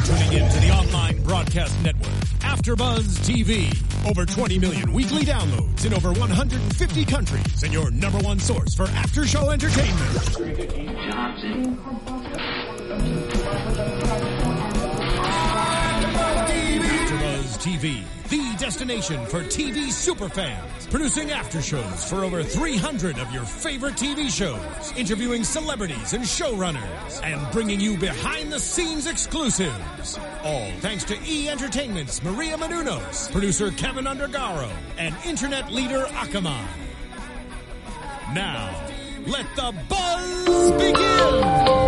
tuning in to the online broadcast network, AfterBuzz TV. Over 20 million weekly downloads in over 150 countries, and your number one source for after-show entertainment. AfterBuzz TV, the destination for TV superfans, producing after-shows for over 300 of your favorite TV shows, interviewing celebrities and showrunners, and bringing you behind-the-scenes exclusives. All thanks to E! Entertainment's Maria Menounos, producer Kevin Undergaro, and internet leader Akamai. Now, let the buzz begin!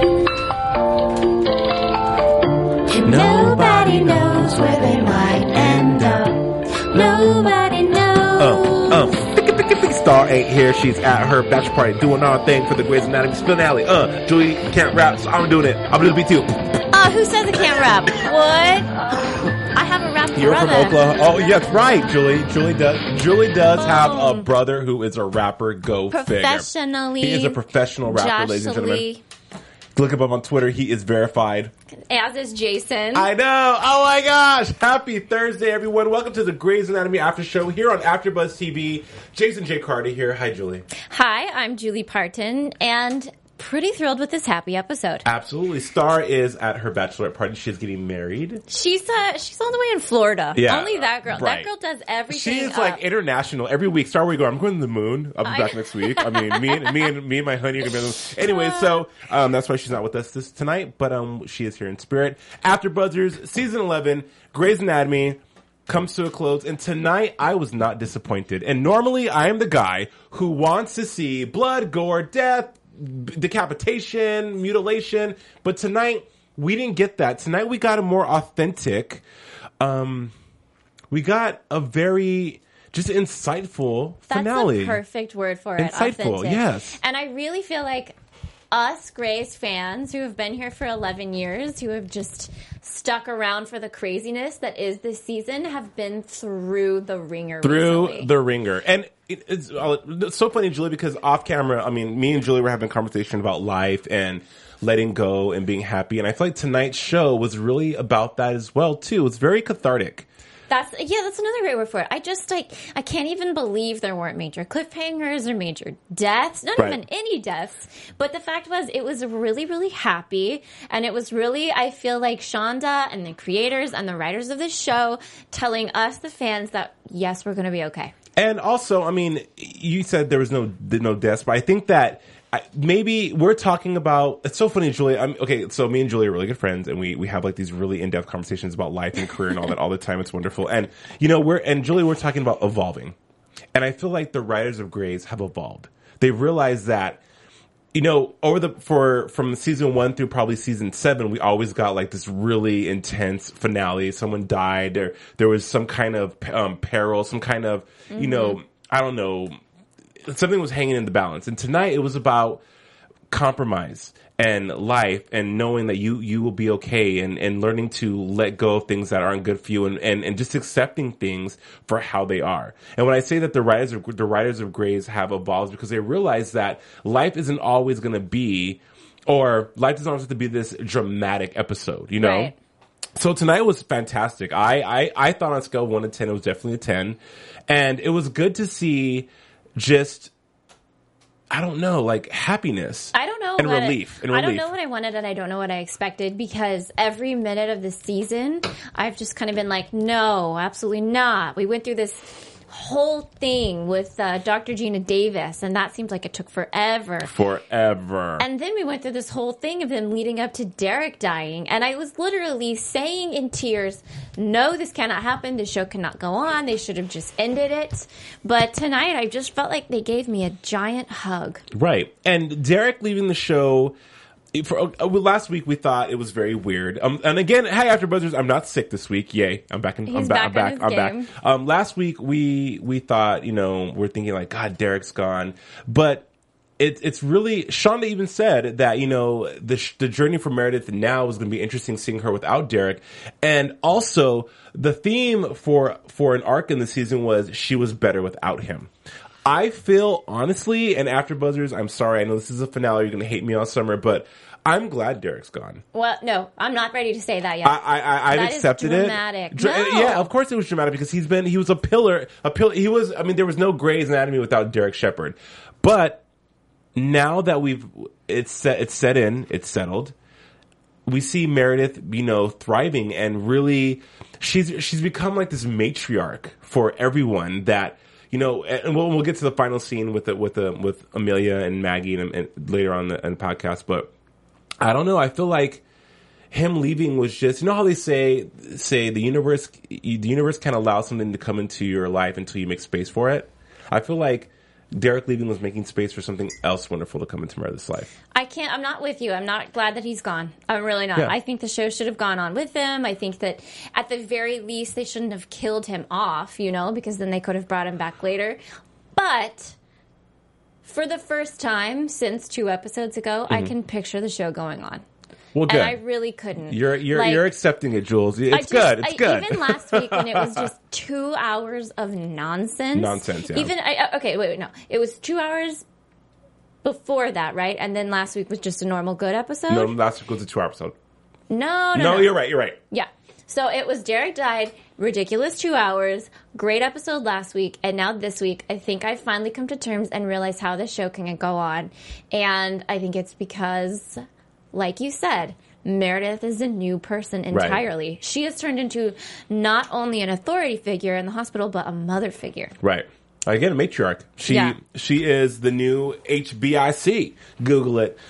Nobody knows where they might end up. Nobody knows. Star ain't here. She's at her bachelor party doing our thing for the Grey's Anatomy finale. Julie can't rap, so I'm doing it. I'm doing the beat too. Who says I can't rap? What? I have a rap You're brother. from Oklahoma. Oh, yes, right, Julie. Julie does have a brother who is a rapper. Go figure. Professionally. He is a professional rapper, ladies and gentlemen. Look him up on Twitter. He is verified. As is Jason. I know. Oh my gosh. Happy Thursday, everyone. Welcome to the Grey's Anatomy After Show here on AfterBuzz TV. Jason J. Carter here. Hi, Julie. Hi, I'm Julie Parton, and pretty thrilled with this happy episode. Absolutely. Star is at her bachelorette party. She's getting married. She's on the way in Florida. Yeah. Only that girl. Right. That girl does everything. She is like international. Every week, Star, where you go, I'm going to the moon. I'll be back next week. I mean, me and my honey are going to be on the moon. Anyway, so that's why she's not with us tonight, but she is here in spirit. After Buzzers, season 11, Grey's Anatomy comes to a close, and tonight I was not disappointed. And normally I am the guy who wants to see blood, gore, death, decapitation, mutilation, but tonight we didn't get that. Tonight we got a more authentic, we got a very just insightful finale. That's the perfect word for it. Insightful, authentic. yes. And I really feel like us Grey's fans who have been here for 11 years, who have just stuck around for the craziness that is this season, have been through the ringer recently. The ringer. And it's so funny, Julie, because off camera, I mean, me and Julie were having a conversation about life and letting go and being happy. And I feel like tonight's show was really about that as well, too. It's very cathartic. That's another great word for it. I can't even believe there weren't major cliffhangers or major deaths. Not even any deaths. But the fact was, it was really, really happy. And it was really, I feel like Shonda and the creators and the writers of this show telling us, the fans, that yes, we're going to be okay. And also, I mean, you said there was no deaths, but I think that maybe we're talking about, it's so funny, Julie. Okay, so me and Julie are really good friends, and we have like these really in-depth conversations about life and career and all that all the time. It's wonderful. And, Julie, we're talking about evolving. And I feel like the writers of Grey's have evolved. They realized that, from season 1 through probably season 7, we always got like this really intense finale. Someone died, or there was some kind of peril, some kind of, I don't know, something was hanging in the balance. And tonight it was about compromise and life and knowing that you will be okay and learning to let go of things that aren't good for you and just accepting things for how they are. And when I say that the writers of Grey's have evolved, because they realize that life isn't always going to be, or life doesn't always have to be this dramatic episode, Right. So tonight was fantastic. I thought on a scale of 1 to 10, it was definitely a 10. And it was good to see just, I don't know, like happiness. I don't know. And relief. I don't know what I wanted, and I don't know what I expected, because every minute of this season, I've just kind of been like, no, absolutely not. We went through this whole thing with Dr. Gina Davis, and that seemed like it took forever. And then we went through this whole thing of them leading up to Derek dying, and I was literally saying in tears, no, this cannot happen. The show cannot go on. They should have just ended it. But tonight, I just felt like they gave me a giant hug. Right. And Derek leaving the show, last week we thought it was very weird. And again, hey, After Buzzers, I'm not sick this week. Yay. I'm back. I'm back. Last week we thought, we're thinking like, God, Derek's gone. But it's really, Shonda even said that, the journey for Meredith now is going to be interesting, seeing her without Derek. And also the theme for an arc in the season was she was better without him. I feel, honestly, and After Buzzers, I'm sorry, I know this is a finale, you're going to hate me all summer, but I'm glad Derek's gone. Well, no, I'm not ready to say that yet. I've That is accepted dramatic. it. No. Yeah, of course it was dramatic because he was a pillar. He was. I mean, there was no Grey's Anatomy without Derek Shepherd. But now that it's settled. We see Meredith, thriving and really, she's become like this matriarch for everyone that, and we'll get to the final scene with Amelia and Maggie and later on in the podcast. But I don't know. I feel like him leaving was just, how they say the universe can't allow something to come into your life until you make space for it. I feel like Derek leaving was making space for something else wonderful to come into Meredith's life. I'm not with you. I'm not glad that he's gone. I'm really not. Yeah. I think the show should have gone on with him. I think that at the very least they shouldn't have killed him off, because then they could have brought him back later. But for the first time since 2 episodes ago, I can picture the show going on. Well, good. And I really couldn't. You're accepting it, Jules. It's good. Even last week when it was just 2 hours of nonsense. Nonsense, yeah. Wait, no. It was 2 hours before that, right? And then last week was just a normal good episode? No, last week was a 2-hour episode. No. You're right. Yeah. So it was Derek died, ridiculous 2 hours, great episode last week, and now this week, I think I've finally come to terms and realized how this show can go on. And I think it's because, like you said, Meredith is a new person entirely. Right. She has turned into not only an authority figure in the hospital, but a mother figure. Right. Again, a matriarch. She is the new HBIC. Google it.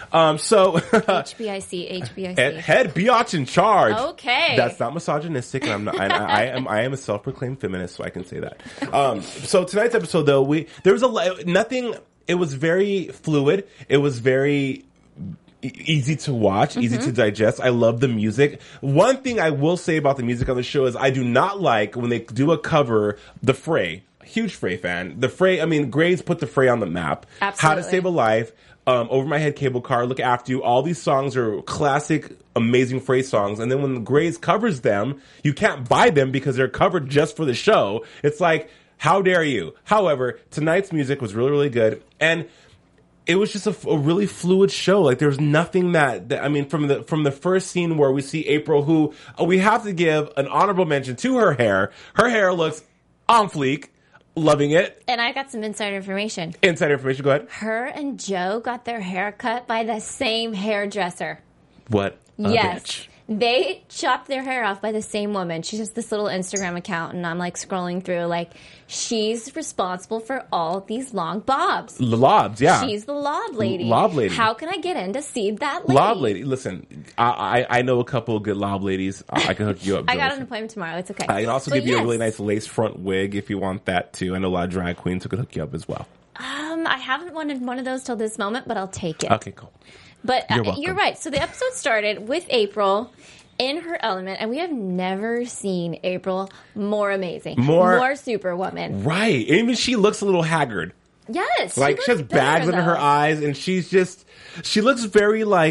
HBIC. Head biatch in charge. Okay. That's not misogynistic, and I'm not. I am a self-proclaimed feminist, so I can say that. So tonight's episode, though, there was nothing. It was very fluid. It was very easy to watch, easy to digest. I love the music. One thing I will say about the music on the show is I do not like when they do a cover, The Fray. Huge Fray fan. The Fray, Grey's put the Fray on the map. Absolutely. How to Save a Life, Over My Head Cable Car, Look After You. All these songs are classic, amazing Fray songs. And then when Grey's covers them, you can't buy them because they're covered just for the show. It's like, how dare you? However, tonight's music was really, really good. And it was just a really fluid show. Like there was nothing from the first scene where we see April, who we have to give an honorable mention to her hair. Her hair looks on fleek. Loving it. And I got some insider information. Go ahead. Her and Joe got their hair cut by the same hairdresser. What? Yes. Bitch. They chopped their hair off by the same woman. She's just this little Instagram account, and I'm scrolling through, she's responsible for all these long bobs. Lobs, yeah. She's the lob lady. Lob lady. How can I get in to see that lady? Lob lady. Listen, I know a couple of good lob ladies. I can hook you up. I got an appointment tomorrow. It's okay. I can also give you a really nice lace front wig if you want that too. I know a lot of drag queens who can hook you up as well. I haven't wanted one of those till this moment, but I'll take it. Okay, cool. But you're right. So the episode started with April in her element, and we have never seen April more amazing, more Superwoman. Right. Even she looks a little haggard. Yes. She has bags under her eyes, and she looks very I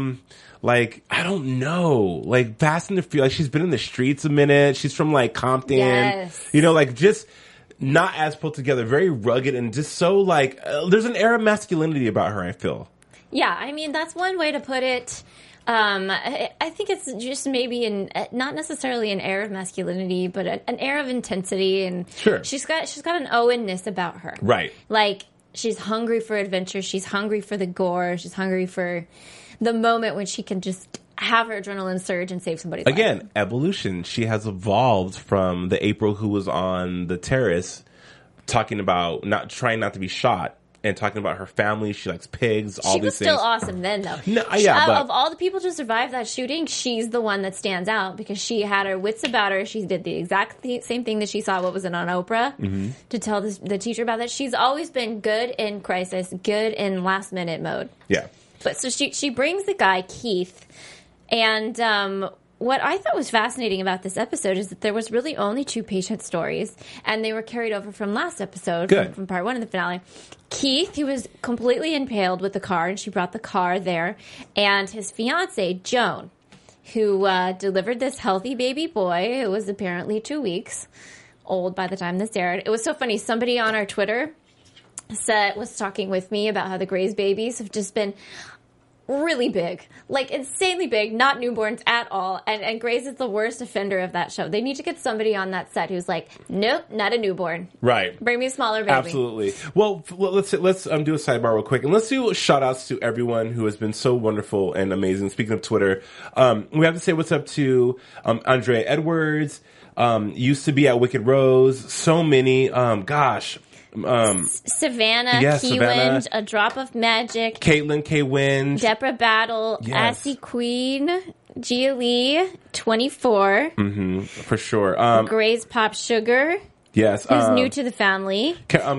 don't know, Fast and the Furious. She's been in the streets a minute. She's from Compton. Yes. Just not as put together, very rugged, and just so there's an air of masculinity about her, I feel. Yeah, that's one way to put it. I think it's just maybe not necessarily an air of masculinity, but an air of intensity, and sure. she's got an Owenness about her. Right. She's hungry for adventure. She's hungry for the gore. She's hungry for the moment when she can just have her adrenaline surge and save somebody's life. Again, evolution. She has evolved from the April who was on the terrace talking about trying not to be shot. And talking about her family, she likes pigs, all these things. She was still awesome then, though. No, yeah, of all the people to survive that shooting, she's the one that stands out because she had her wits about her. She did the exact same thing that she saw, on Oprah, to tell the teacher about that. She's always been good in crisis, good in last-minute mode. Yeah. But so she brings the guy, Keith, and what I thought was fascinating about this episode is that there was really only 2 patient stories, and they were carried over from last episode, from part 1 of the finale. Keith, he was completely impaled with the car, and she brought the car there, and his fiancée, Joan, who delivered this healthy baby boy who was apparently 2 weeks old by the time this aired. It was so funny. Somebody on our Twitter was talking with me about how the Grey's babies have just been really big, like insanely big, not newborns at all. And Grace is the worst offender of that show. They need to get somebody on that set who's like, nope, not a newborn. Right. Bring me a smaller baby. Absolutely. Well, let's do a sidebar real quick, and let's do shout outs to everyone who has been so wonderful and amazing. Speaking of Twitter, we have to say what's up to Andrea Edwards. Used to be at Wicked Rose. So many. Savannah, yes, Key Savannah. Wind, A Drop of Magic, Caitlin K. Wind. Deborah Battle, Yes. Assy Queen, Gia Lee, 24, For sure. Gray's Pop Sugar, Yes. who's new to the family,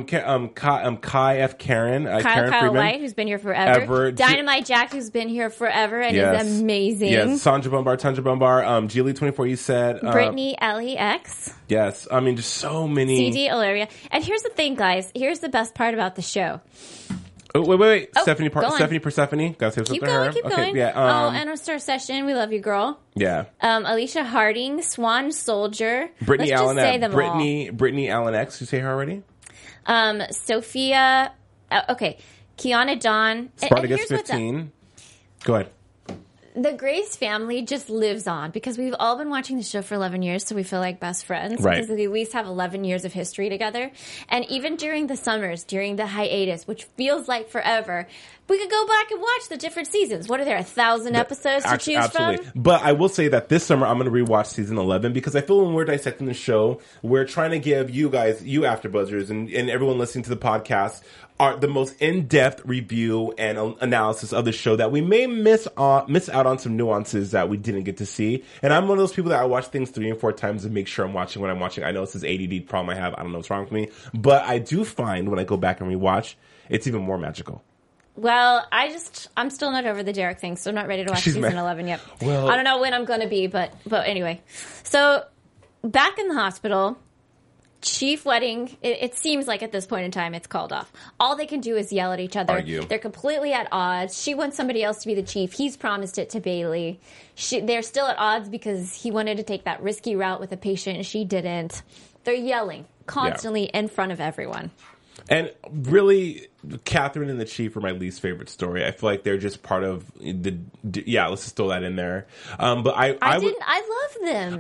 Kai F. Karen. Karen Kyle Freeman. White, who's been here forever, Dynamite Jack, who's been here forever and is amazing, Yes. Tundra Bumbar, Julie 24, you said. Brittany LEX, Yes. I mean, just so many. CD Ilaria. And here's the thing, guys. Here's the best part about the show. Oh, wait. Oh, Stephanie go on. Persephone. Gotta say what's Keep up to her. going, keep going. Yeah. and our star session. We love you, girl. Yeah. Alicia Harding, Swan Soldier. Brittany Let's Allen. just say them Brittany Allen X. You say her already? all. Sophia. Okay. Kiana Dawn. And Spartacus here's what's up. 15. Go ahead. The Grace family just lives on because we've all been watching the show for 11 years, so we feel like best friends. Right. Because we at least have 11 years of history together. And even during the summers, during the hiatus, which feels like forever, we could go back and watch the different seasons. What are there, 1,000 episodes to choose from? But I will say that this summer I'm going to rewatch season 11 because I feel when we're dissecting the show, we're trying to give you guys, you AfterBuzzers, and everyone listening to the podcast, are the most in-depth review and analysis of the show that we may miss out on some nuances that we didn't get to see. And I'm one of those people that I watch things 3 and 4 times to make sure I'm watching what I'm watching. I know it's this ADD problem I have. I don't know what's wrong with me. But I do find when I go back and rewatch, it's even more magical. Well, I'm still not over the Derek thing, so I'm not ready to watch season 11 yet. Well, I don't know when I'm going to be, but anyway. So, back in the hospital, Chief Wedding, it seems like at this point in time it's called off. All they can do is yell at each other. Argue. They're completely at odds. She wants somebody else to be the chief. He's promised it to Bailey. They're still at odds because he wanted to take that risky route with a patient and she didn't. They're yelling constantly in front of everyone. And really, Catherine and the Chief are my least favorite story. I feel like they're just part of the. Yeah, let's just throw that in there. But I love them.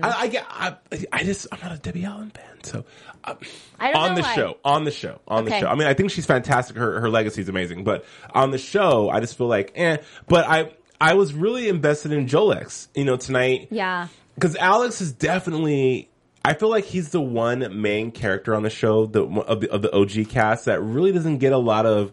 I'm not a Debbie Allen fan, so I don't know why. On the show. I mean, I think she's fantastic. Her legacy is amazing, but on the show, I just feel like, But I was really invested in Jolex, tonight. Yeah, because Alex is definitely. I feel like he's the one main character on the show, of the OG cast, that really doesn't get a lot of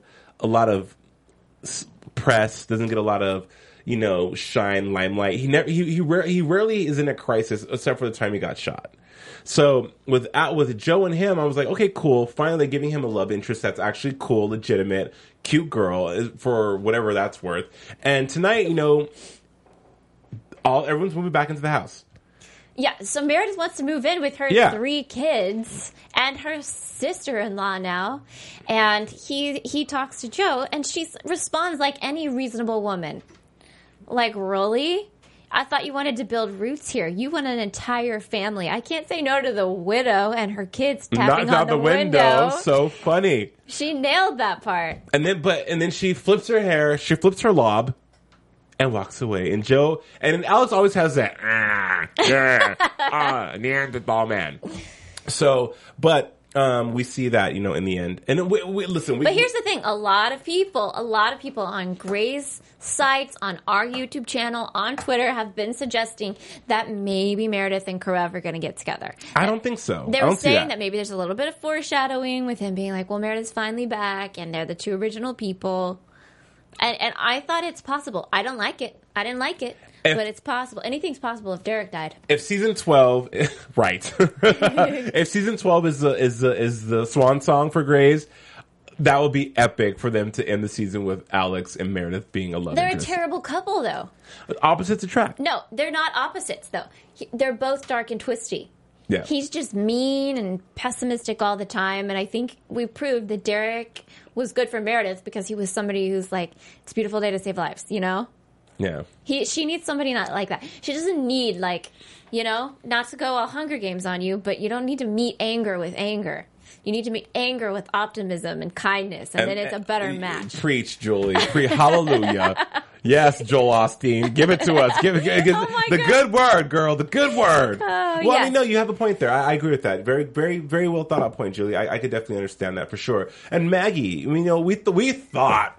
press, doesn't get a lot of shine, limelight. He rarely is in a crisis, except for the time he got shot. So with Joe and him, I was like, okay, cool. Finally, giving him a love interest that's actually cool, legitimate, cute girl for whatever that's worth. And tonight, everyone's moving back into the house. Yeah, so Meredith wants to move in with her 3 kids and her sister-in-law now. And he talks to Joe, and she responds like any reasonable woman. Like, really? I thought you wanted to build roots here. You want an entire family. I can't say no to the widow and her kids tapping on the window. So funny. She nailed that part. And then she flips her hair, she flips her lob, and walks away. And then Alex always has that Neanderthal man. So, but we see that in the end. And we listen. But here's the thing: a lot of people on Gray's sites, on our YouTube channel, on Twitter, have been suggesting that maybe Meredith and Karev are going to get together. I don't think so. They were saying that maybe there's a little bit of foreshadowing with him being like, "Well, Meredith's finally back, and they're the 2 original people." And I thought it's possible. I don't like it. I didn't like it. But it's possible. Anything's possible if Derek died. If season 12, right? If season 12 is the swan song for Grey's, that would be epic for them to end the season with Alex and Meredith being a love interest. They're a terrible couple, though. Opposites attract. No, they're not opposites, though. They're both dark and twisty. Yeah. He's just mean and pessimistic all the time, and I think we proved that Derek was good for Meredith because he was somebody who's like, it's a beautiful day to save lives, Yeah. She needs somebody not like that. She doesn't need, not to go all Hunger Games on you, but you don't need to meet anger with anger. You need to meet anger with optimism and kindness, and then it's a better match. Preach, Julie. Hallelujah. Yes, Joel Osteen. Give it to us. Give it the good word, girl. The good word. Well, yes. I mean, no, you have a point there. I agree with that. Very, very, very well thought out point, Julie. I could definitely understand that for sure. And Maggie, you know, we thought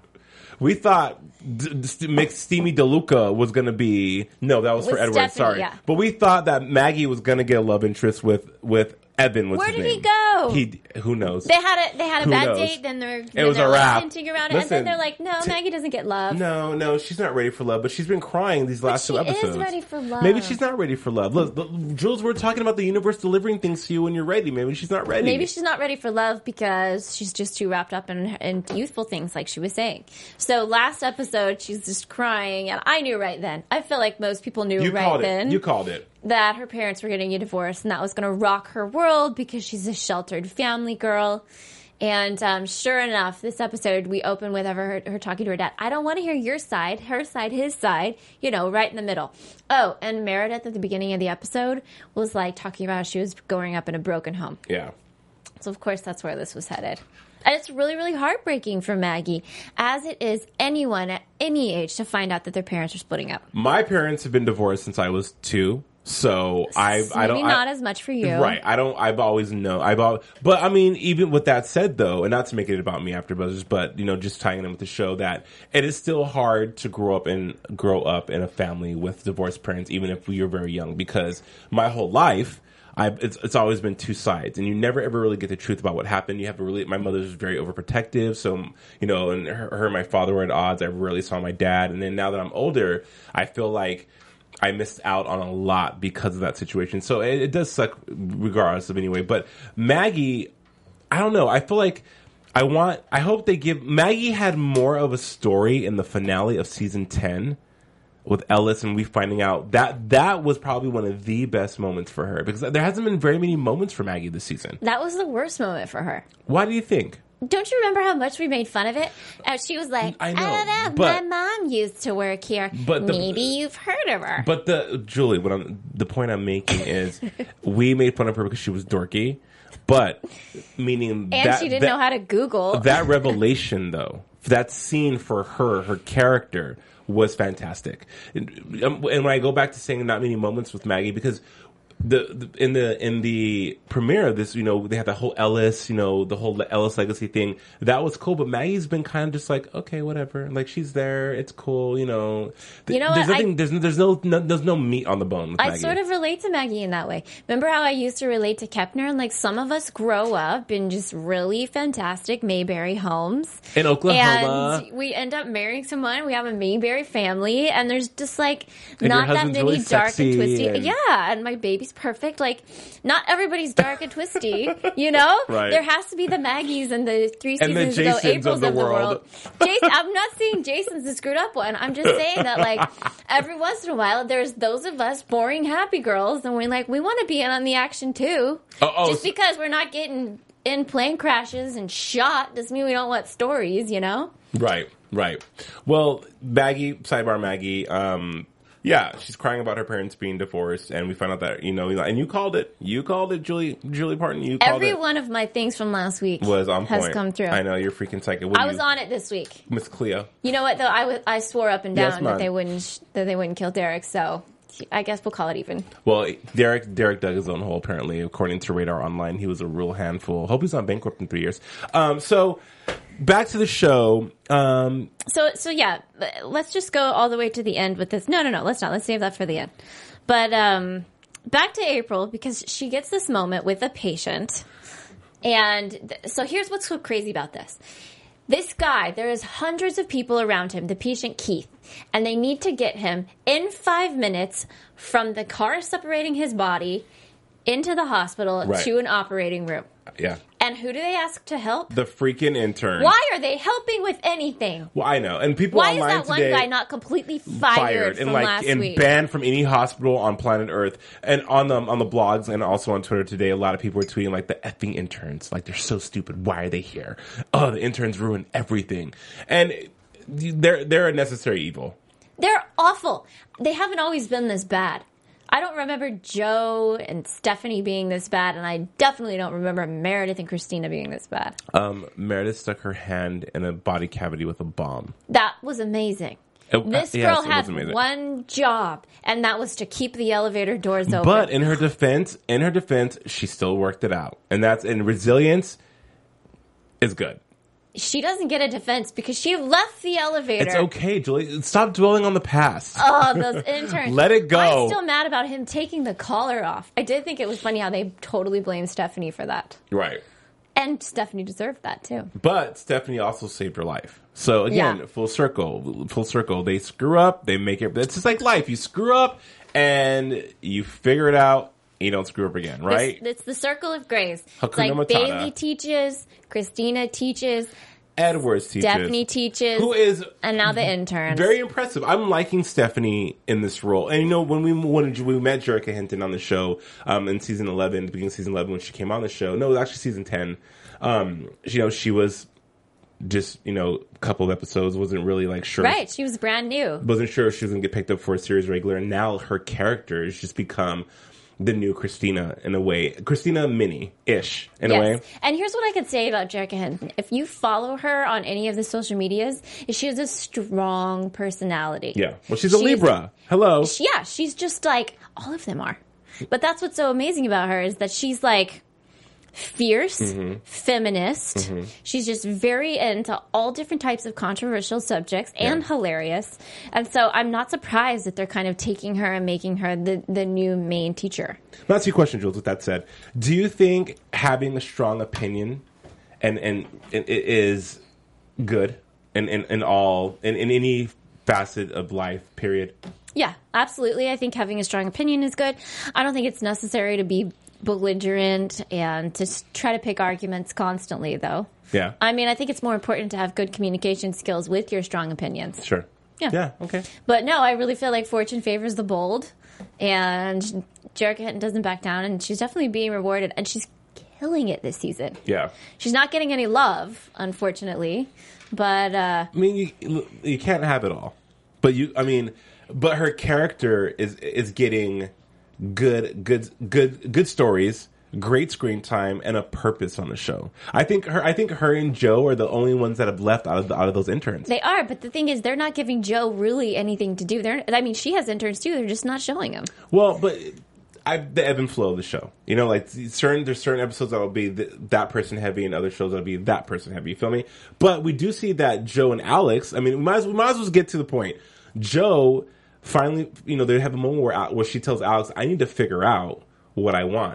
Steamy DeLuca was going to be... No, that was for Edward, sorry. Yeah. But we thought that Maggie was going to get a love interest with Evan. Where did he go? Who knows? They had a bad date, then it was a wrap. Hinting around it, and then they're like, no, Maggie doesn't get love. No, she's not ready for love, but she's been crying these last 2 episodes. She is ready for love. Maybe she's not ready for love. Look, Jules, we're talking about the universe delivering things to you when you're ready. Maybe she's not ready. Maybe she's not ready for love because she's just too wrapped up in youthful things, like she was saying. So last episode, she's just crying, and I knew right then. I feel like most people knew then. You called it. That her parents were getting a divorce, and that was going to rock her world because she's a sheltered family girl. And sure enough, this episode, we open with her talking to her dad. I don't want to hear your side, her side, his side, right in the middle. Oh, and Meredith at the beginning of the episode was like talking about how she was growing up in a broken home. Yeah. So, of course, that's where this was headed. And it's really, really heartbreaking for Maggie, as it is anyone at any age to find out that their parents are splitting up. My parents have been divorced since I was 2. So I don't not as much for you, right? I've always known. But I mean, even with that said, though, and not to make it about me after Buzzers, but just tying in with the show, that it is still hard to grow up in a family with divorced parents, even if you're very young. Because my whole life, it's always been two sides, and you never ever really get the truth about what happened. You have to my mother's very overprotective, so and her and my father were at odds. I rarely saw my dad, and then now that I'm older, I feel like I missed out on a lot because of that situation. So it does suck regardless of anyway. But Maggie, I don't know. I feel like I hope they give... Maggie had more of a story in the finale of season 10 with Ellis, and we finding out that was probably one of the best moments for her, because there hasn't been very many moments for Maggie this season. That was the worst moment for her. Why do you think? Don't you remember how much we made fun of it? And she was like, I don't know, my mom used to work here. Maybe you've heard of her. But Julie, the point I'm making is we made fun of her because she was dorky, but meaning and she didn't know how to Google. That revelation, though, that scene for her character was fantastic. And when I go back to saying not many moments with Maggie, because in the premiere of this, they had the whole Ellis, the whole Ellis legacy thing. That was cool, but Maggie's been kind of just like, okay, whatever. Like, she's there, it's cool, There's nothing, there's no meat on the bone with Maggie. I sort of relate to Maggie in that way. Remember how I used to relate to Kepner? And like, some of us grow up in just really fantastic Mayberry homes in Oklahoma, and we end up marrying someone. We have a Mayberry family, and there's just like and not that many really dark and twisty. And my baby's perfect. Like, not everybody's dark and twisty, Right. There has to be the Maggies and the 3 seasons ago Aprils of the world. Jason, I'm not saying Jason's the screwed up one. I'm just saying that, like, every once in a while, there's those of us boring happy girls, and we want to be in on the action too. Just because we're not getting in plane crashes and shot doesn't mean we don't want stories, Right. Well, sidebar Maggie, yeah, she's crying about her parents being divorced, and we found out that, and you called it, Julie Parton, you called it. Every one of my things from last week was on point. Has come through. I know, you're freaking psycho. I was on it this week. Miss Cleo. You know what, though? I swore up and down that they wouldn't kill Derek, so I guess we'll call it even. Well, Derek dug his own hole, apparently, according to Radar Online. He was a real handful. Hope he's not bankrupt in 3 years. So... Back to the show. So yeah, let's just go all the way to the end with this. No, let's not. Let's save that for the end. But back to April, because she gets this moment with a patient. And so here's what's so crazy about this. This guy, there is hundreds of people around him, the patient Keith, and they need to get him in 5 minutes from the car separating his body into the hospital to an operating room. Yeah. And who do they ask to help? The freaking intern. Why are they helping with anything? Well, I know. And people Why online is that today one guy not completely fired from last week? And banned from any hospital on planet Earth. And on the blogs and also on Twitter today, a lot of people are tweeting like, the effing interns. Like, they're so stupid. Why are they here? Oh, the interns ruin everything. And they're a necessary evil. They're awful. They haven't always been this bad. I don't remember Joe and Stephanie being this bad, and I definitely don't remember Meredith and Christina being this bad. Meredith stuck her hand in a body cavity with a bomb. That was amazing. This girl had one job, and that was to keep the elevator doors open. But in her defense, she still worked it out. And resilience is good. She doesn't get a defense because she left the elevator. It's okay, Julie. Stop dwelling on the past. Oh, those interns. Let it go. I'm still mad about him taking the collar off. I did think it was funny how they totally blamed Stephanie for that. Right. And Stephanie deserved that, too. But Stephanie also saved her life. So, again, full circle. They screw up. They make it. It's just like life. You screw up, and you figure it out. You don't screw up again, right? It's the circle of grace. Hakuna It's like Matata. Bailey teaches, Christina teaches, Edwards teaches. Stephanie teaches. Who is... And now the interns. Very impressive. I'm liking Stephanie in this role. And, when we met Jerrica Hinton on the show in season 11, beginning of season 11, when she came on the show. No, it was actually season 10. She was just, a couple of episodes, wasn't really sure. Right, she was brand new. Wasn't sure if she was going to get picked up for a series regular. And now her character has just become the new Christina in a way. Christina Mini-ish in a way. And here's what I could say about Jerrica Hinton. If you follow her on any of the social medias, she has a strong personality. Yeah. Well, she's a Libra. Hello. She's just like, all of them are. But that's what's so amazing about her is that she's fierce, feminist. She's just very into all different types of controversial subjects and hilarious. And so I'm not surprised that they're kind of taking her and making her the new main teacher. I'll ask you a question, Jules, with that said. Do you think having a strong opinion and it is good in any facet of life, period? Yeah, absolutely. I think having a strong opinion is good. I don't think it's necessary to be belligerent and to try to pick arguments constantly, though. Yeah. I mean, I think it's more important to have good communication skills with your strong opinions. Sure. Yeah. Yeah, okay. But no, I really feel like fortune favors the bold, and Jerrica Hinton doesn't back down, and she's definitely being rewarded, and she's killing it this season. Yeah. She's not getting any love, unfortunately, but... I mean, you can't have it all. But her character is getting... good stories, great screen time, and a purpose on the show. I think her and Joe are the only ones that have left out of those interns. They are, but the thing is, they're not giving Joe really anything to do. She has interns too. They're just not showing them. Well, but the ebb and flow of the show. There's certain episodes that will be that person heavy, and other shows that will be that person heavy. You feel me? But we do see that Joe and Alex. I mean, we might as well get to the point. Joe. Finally, they have a moment where she tells Alex, I need to figure out what I want.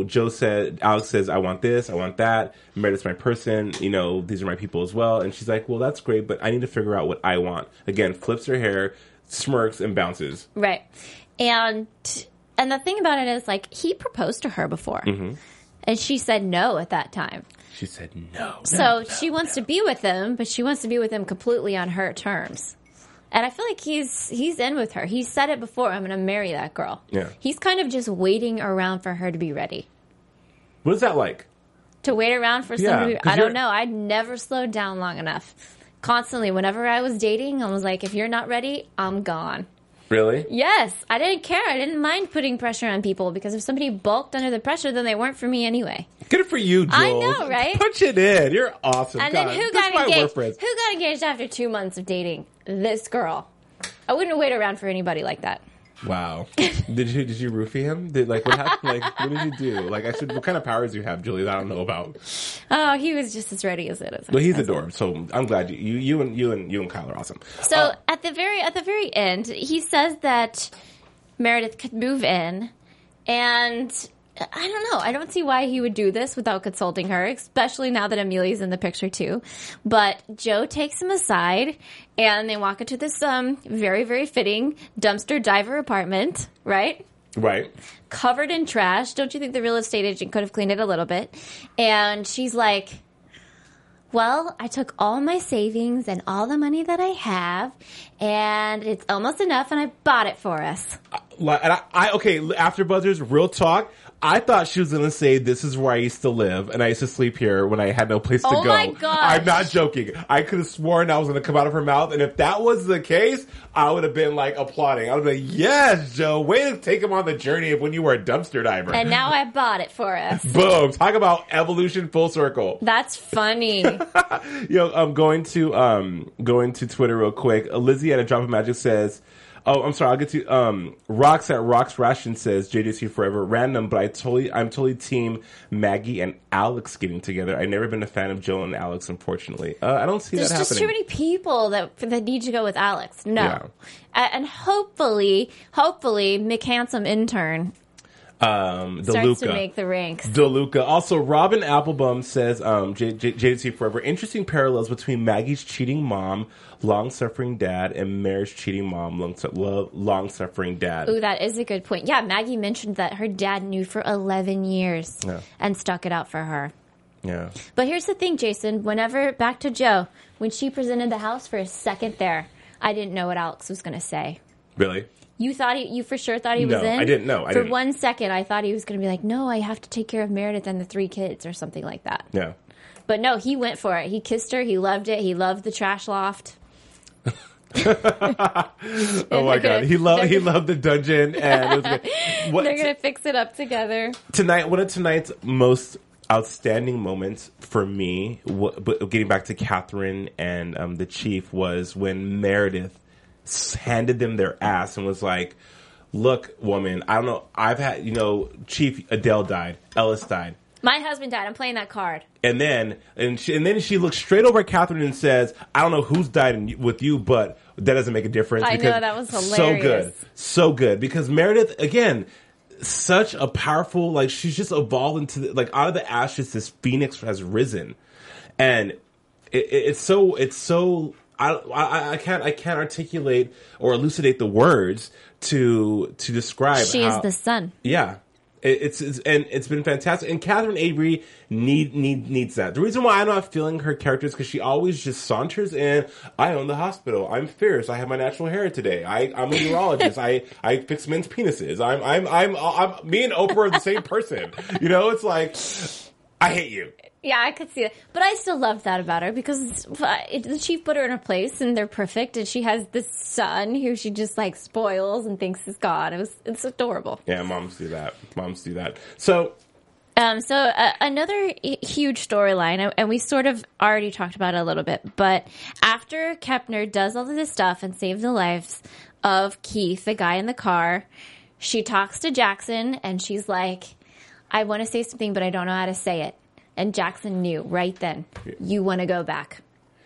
Alex says, I want this, I want that. Meredith's my person. These are my people as well. And she's like, well, that's great, but I need to figure out what I want. Again, flips her hair, smirks, and bounces. Right. And the thing about it is, he proposed to her before. And she said no at that time. She said no. So she wants to be with him, but she wants to be with him completely on her terms. And I feel like he's in with her. He said it before, I'm going to marry that girl. Yeah. He's kind of just waiting around for her to be ready. What is that like? To wait around for somebody? I don't know. I never slowed down long enough. Constantly, whenever I was dating, I was like, if you're not ready, I'm gone. Really? Yes. I didn't care. I didn't mind putting pressure on people because if somebody bulked under the pressure, then they weren't for me anyway. Good for you, Jules. I know, right? Punch it in. You're awesome. And then who got engaged? Who got engaged after 2 months of dating? This girl. I wouldn't wait around for anybody like that. Wow. Did you roofie him? What happened? What did you do? What kind of powers do you have, Julie, that I don't know about? Oh, he was just as ready as it is. Well, he's adorable, so I'm glad you and Kyle are awesome. So at the very end, he says that Meredith could move in, and I don't know. I don't see why he would do this without consulting her, especially now that Amelia's in the picture too. But Joe takes him aside, and they walk into this very, very fitting dumpster diver apartment, right? Right. Covered in trash. Don't you think the real estate agent could have cleaned it a little bit? And she's like, well, I took all my savings and all the money that I have, and it's almost enough, and I bought it for us. And after Buzzers, real talk, I thought she was going to say, this is where I used to live, and I used to sleep here when I had no place to go. Oh my gosh. I'm not joking. I could have sworn that was going to come out of her mouth, and if that was the case, I would have been, like, applauding. I would have been like, yes, Joe, way to take him on the journey of when you were a dumpster diver. And now I bought it for us. Boom. Talk about evolution full circle. That's funny. I'm going to Twitter real quick. Lizzie at a Drop of Magic says, oh, I'm sorry. I'll get to Rocks at Rocks Ration says JJC Forever. Random, but I'm totally team Maggie and Alex getting together. I've never been a fan of Joe and Alex, unfortunately. I don't see There's that happening. There's just too many people that need to go with Alex. No, Yeah. And hopefully, McHandsome intern starts to make the ranks. DeLuca. Also, Robin Applebum says, JJC Forever, interesting parallels between Maggie's cheating mom, long-suffering dad, and Mare's cheating mom, long-suffering dad. Ooh, that is a good point. Yeah, Maggie mentioned that her dad knew for 11 years and stuck it out for her. Yeah. But here's the thing, Jason. Back to Joe, when she presented the house for a second there, I didn't know what Alex was going to say. Really? You for sure thought he was in? I didn't know. For 1 second, I thought he was going to be like, no, I have to take care of Meredith and the 3 kids or something like that. Yeah. But no, he went for it. He kissed her. He loved it. He loved the trash loft. Oh my God. He loved the dungeon. And it was good. They're going to fix it up together. One of tonight's most outstanding moments for me, but getting back to Catherine and the chief, was when Meredith handed them their ass and was like, look, woman, I don't know, I've had, Chief, Adele died, Ellis died. My husband died. I'm playing that card. And then she looks straight over at Catherine and says, I don't know who's died with you, but that doesn't make a difference. I know, that was hilarious. So good. So good. Because Meredith, again, such a powerful, she's just evolved into, out of the ashes, this phoenix has risen. And it's so I can't articulate or elucidate the words to describe. She is the sun. Yeah. It's been fantastic. And Catherine Avery needs that. The reason why I'm not feeling her character is because she always just saunters in. I own the hospital. I'm fierce. I have my natural hair today. I'm a urologist. I fix men's penises. I'm me and Oprah are the same person. It's like, I hate you. Yeah, I could see it. But I still love that about her because the chief put her in her place and they're perfect. And she has this son who she just spoils and thinks is God. It's adorable. Yeah, moms do that. So another huge storyline, and we sort of already talked about it a little bit, but after Kepner does all of this stuff and saves the lives of Keith, the guy in the car, she talks to Jackson and she's like, I want to say something, but I don't know how to say it. And Jackson knew right then, you want to go back.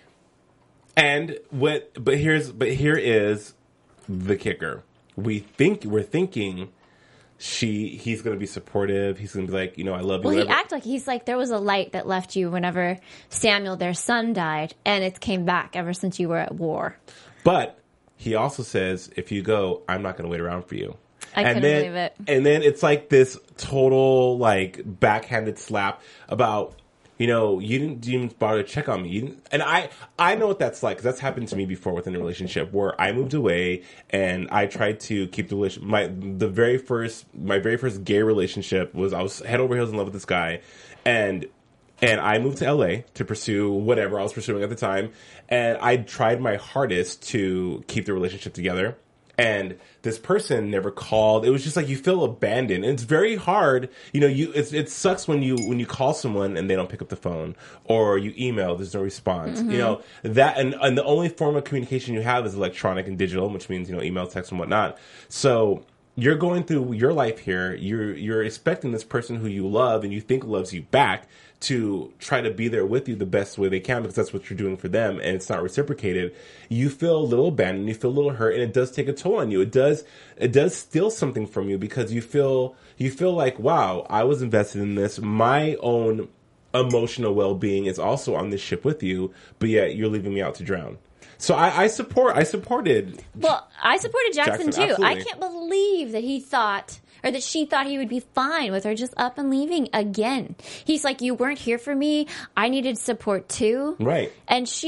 And here is the kicker. We're thinking he's going to be supportive. He's going to be like, I love you. Well, he acted like he's like, there was a light that left you whenever Samuel, their son, died, and it's came back ever since you were at war. But he also says, if you go, I'm not going to wait around for you. I couldn't believe it. And then it's like this total backhanded slap about, you didn't even bother to check on me. And I know what that's like because that's happened to me before within a relationship where I moved away and I tried to keep the relationship. My very first gay relationship was I was head over heels in love with this guy, and I moved to LA to pursue whatever I was pursuing at the time, and I tried my hardest to keep the relationship together. And this person never called. It was just like you feel abandoned. And it's very hard. It sucks when you call someone and they don't pick up the phone, or you email, there's no response. Mm-hmm. That and the only form of communication you have is electronic and digital, which means email, text, and whatnot. So you're going through your life here. You're expecting this person who you love and you think loves you back to try to be there with you the best way they can because that's what you're doing for them, and it's not reciprocated. You feel a little abandoned, you feel a little hurt, and it does take a toll on you. It does steal something from you because you feel like, wow, I was invested in this. My own emotional well-being is also on this ship with you, but yet you're leaving me out to drown. So I supported. Well, I supported Jackson too. Absolutely. I can't believe that he thought, or that she thought he would be fine with her just up and leaving again. He's like, you weren't here for me. I needed support too. Right. And she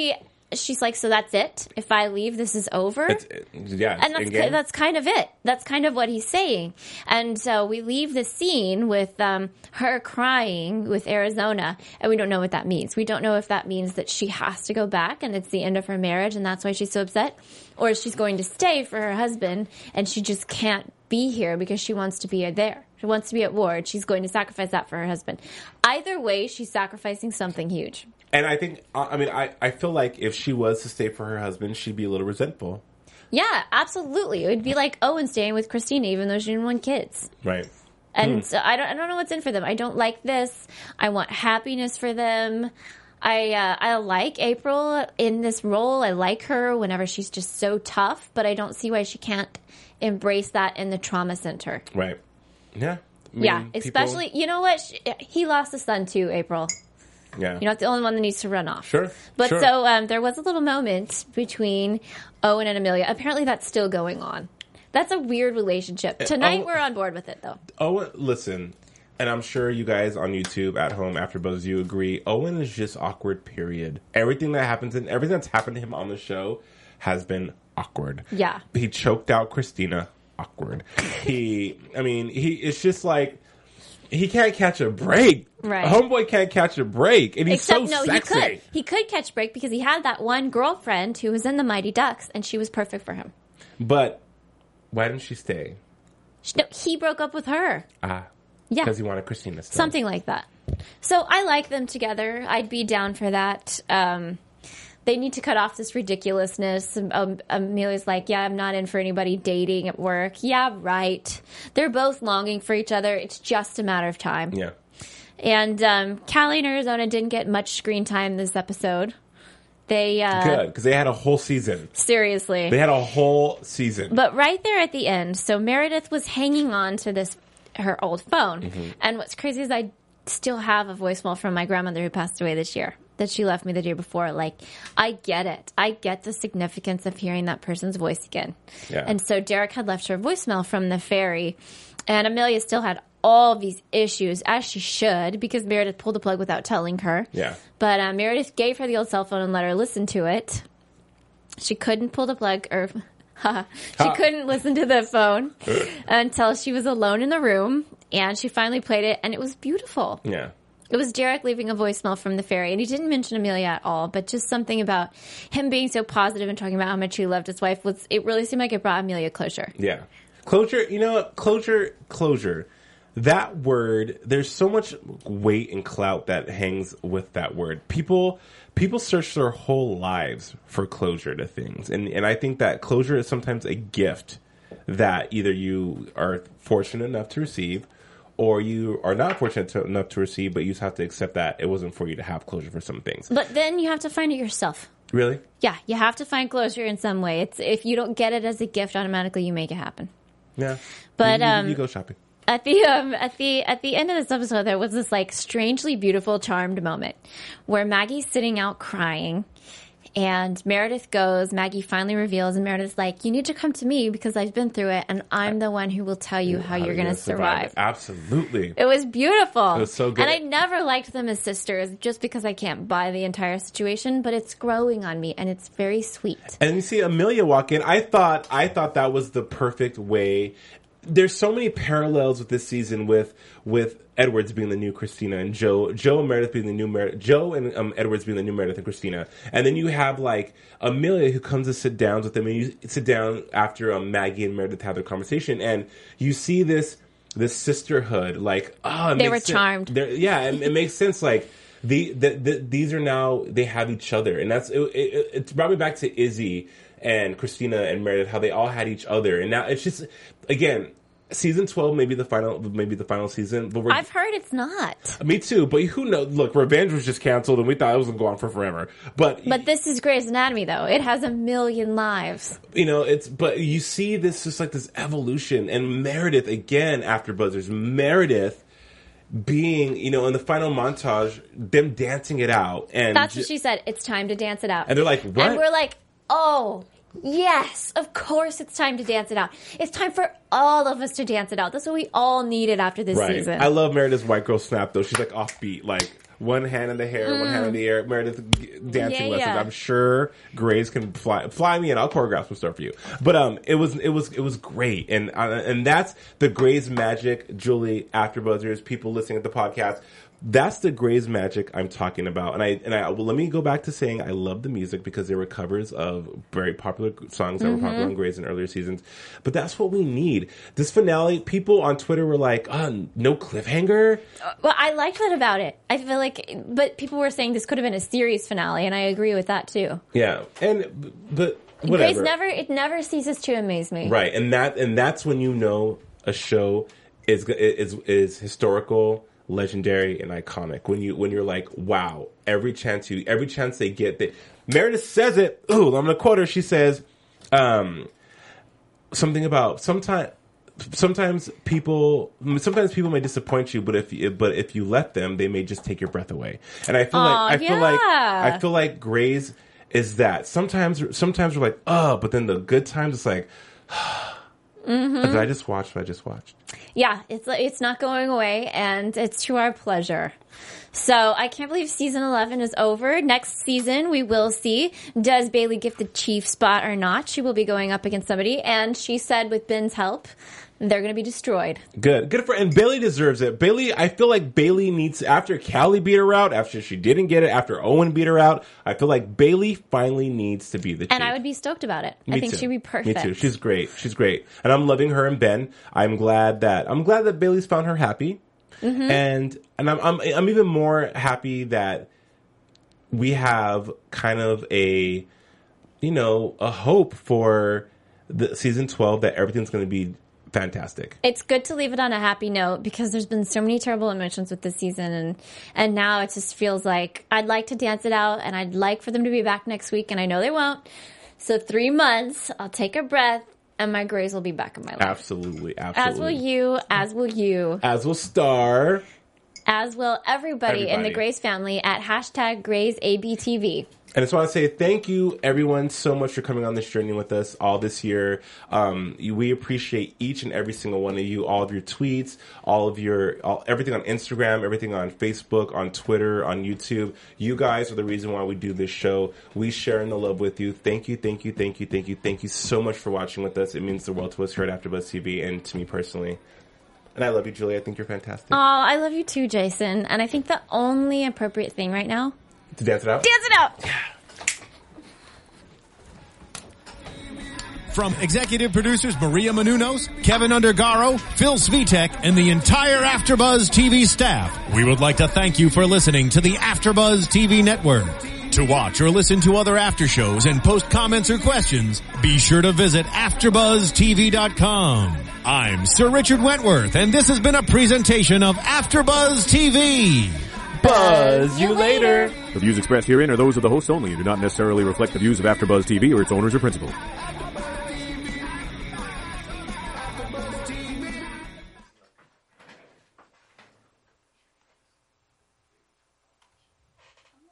she's like, so that's it? If I leave, this is over? It's That's kind of it. That's kind of what he's saying. And so we leave the scene with her crying with Arizona, and we don't know what that means. We don't know if that means that she has to go back and it's the end of her marriage and that's why she's so upset, or she's going to stay for her husband and she just can't be here because she wants to be there. She wants to be at Ward. She's going to sacrifice that for her husband. Either way, she's sacrificing something huge. And I think, I feel like if she was to stay for her husband, she'd be a little resentful. Yeah, absolutely. It would be like Owen staying with Christina, even though she didn't want kids. Right. And so I don't know what's in for them. I don't like this. I want happiness for them. I like April in this role. I like her whenever she's just so tough, but I don't see why she can't embrace that in the trauma center. Right. Yeah. Especially, you know what? He lost a son too, April. Yeah. You're not the only one that needs to run off. Sure. But sure. so there was a little moment between Owen and Amelia. Apparently that's still going on. That's a weird relationship. Tonight we're on board with it, though. Owen, listen, and I'm sure you guys on YouTube at home after Buzz, you agree, Owen is just awkward, period. Everything that's happened to him on the show has been awkward. Yeah. He choked out Christina. Awkward. It's just like, he can't catch a break. Right. Homeboy can't catch a break. And he's sexy. He could. He could catch a break because he had that one girlfriend who was in the Mighty Ducks, and she was perfect for him. But why didn't she stay? No, he broke up with her. Yeah. Because he wanted Christina to stay. Something like that. So I like them together. I'd be down for that. They need to cut off this ridiculousness. Amelia's like, yeah, I'm not in for anybody dating at work. Yeah, right. They're both longing for each other. It's just a matter of time. Yeah. And Callie and Arizona didn't get much screen time this episode. Good, because they had a whole season. Seriously. They had a whole season. But right there at the end, so Meredith was hanging on to her old phone. Mm-hmm. And what's crazy is I still have a voicemail from my grandmother who passed away this year that she left me the day before. Like, I get it. I get the significance of hearing that person's voice again. Yeah. And so Derek had left her a voicemail from the ferry, and Amelia still had all these issues, as she should, because Meredith pulled the plug without telling her. Yeah. But Meredith gave her the old cell phone and let her listen to it. She couldn't pull the plug, she couldn't listen to the phone until she was alone in the room, and she finally played it, and it was beautiful. Yeah. It was Derek leaving a voicemail from the ferry, and he didn't mention Amelia at all, but just something about him being so positive and talking about how much he loved his wife, it really seemed like it brought Amelia closure. Yeah. Closure, you know what? Closure. That word, there's so much weight and clout that hangs with that word. People search their whole lives for closure to things. And I think that closure is sometimes a gift that either you are fortunate enough to receive or you are not fortunate enough to receive, but you just have to accept that it wasn't for you to have closure for some things. But then you have to find it yourself. Really? Yeah, you have to find closure in some way. It's if you don't get it as a gift, automatically you make it happen. Yeah. But you go shopping. At the end of this episode, there was this like strangely beautiful, charmed moment where Maggie's sitting out crying, and Meredith goes. Maggie finally reveals, and Meredith's like, "You need to come to me because I've been through it, and I'm the one who will tell you how you're going to survive." Absolutely, it was beautiful. It was so good, and I never liked them as sisters, just because I can't buy the entire situation. But it's growing on me, and it's very sweet. And you see Amelia walk in. I thought that was the perfect way. There's so many parallels with this season with Edwards being the new Christina and Joe and Meredith being the new Meredith, Joe and Edwards being the new Meredith and Christina. And then you have like Amelia who comes to sit down with them, and you sit down after Maggie and Meredith have their conversation, and you see this sisterhood. Like, they were charmed. It makes sense. Like these are now, they have each other, and it's brought me back to Izzy and Christina and Meredith, how they all had each other, and now it's just, again, season 12 maybe the final season. But I've heard it's not. Me too, but who knows? Look, Revenge was just canceled, and we thought it was going to go on for forever. But this is Grey's Anatomy, though. It has 1 million lives. But you see this just like this evolution, and Meredith again after Buzzers, Meredith being, in the final montage, them dancing it out, and that's what she said. It's time to dance it out, and they're like, what? And we're like, oh, yes, of course it's time to dance it out. It's time for all of us to dance it out. That's what we all needed after this season. I love Meredith's white girl snap, though. She's like offbeat, like, one hand in the hair, one hand in the air, Meredith dancing lessons. Yeah. I'm sure Grace can fly me, and I'll choreograph some stuff for you. But it was great, and that's the Grey's magic, Julie. AfterBuzzers, people listening to the podcast. That's the Grey's magic I'm talking about. And I well, let me go back to saying I love the music because they were covers of very popular songs that were popular on Grey's in earlier seasons. But that's what we need. This finale, people on Twitter were like, no cliffhanger. Well, I liked that about it. I feel like, but people were saying this could have been a series finale, and I agree with that too. Yeah. But whatever. It never ceases to amaze me. Right. And that's when you know a show is historical, legendary, and iconic. When you're like, wow, every chance they get, Meredith says it. Ooh, I'm gonna quote her. She says, something about sometimes people may disappoint you, but if you let them, they may just take your breath away. And I feel like Grey's is that. Sometimes we're like, but then the good times it's like, did I just watch what I just watched? Yeah, it's not going away, and it's to our pleasure. So I can't believe season 11 is over. Next season, we will see, does Bailey get the chief spot or not? She will be going up against somebody, and she said with Ben's help, they're going to be destroyed. Good and Bailey deserves it. I feel like Bailey needs, after Callie beat her out, after she didn't get it, after Owen beat her out, I feel like Bailey finally needs to be the chief. And I would be stoked about it. I think she'd be perfect. Me too. She's great. And I'm loving her and Ben. I'm glad that Bailey's found her happy. Mm-hmm. And I'm even more happy that we have kind of a hope for the season 12 that everything's going to be fantastic. It's good to leave it on a happy note because there's been so many terrible emotions with this season, and now it just feels like I'd like to dance it out, and I'd like for them to be back next week, and I know they won't. So 3 months, I'll take a breath, and my Greys will be back in my life. Absolutely. As will you. As will you. As will Star. As will everybody in the Grays family at #GraysABTV. And I just want to say thank you, everyone, so much for coming on this journey with us all this year. We appreciate each and every single one of you, all of your tweets, everything on Instagram, everything on Facebook, on Twitter, on YouTube. You guys are the reason why we do this show. We share in the love with you. Thank you, thank you, thank you, thank you, thank you so much for watching with us. It means the world to us here at AfterBuzz TV and to me personally. And I love you, Julie. I think you're fantastic. Oh, I love you too, Jason. And I think the only appropriate thing right now... To dance it out? Dance it out! From executive producers Maria Menounos, Kevin Undergaro, Phil Svitek, and the entire AfterBuzz TV staff, we would like to thank you for listening to the AfterBuzz TV network. To watch or listen to other after shows and post comments or questions, be sure to visit AfterBuzzTV.com. I'm Sir Richard Wentworth, and this has been a presentation of AfterBuzz TV. Buzz you later. The views expressed herein are those of the hosts only and do not necessarily reflect the views of AfterBuzz TV or its owners or principals.